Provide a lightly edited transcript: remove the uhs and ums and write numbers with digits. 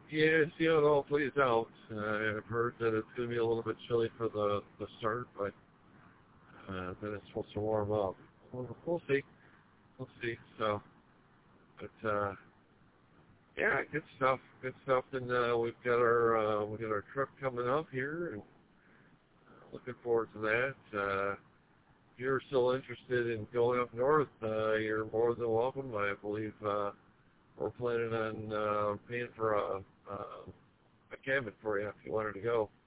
Yeah, see how it all plays out. I've heard that it's going to be a little bit chilly for the start, but then it's supposed to warm up. We'll see. We'll see. So, but yeah, good stuff. Good stuff. And we got our trip coming up here, and looking forward to that. If you're still interested in going up north,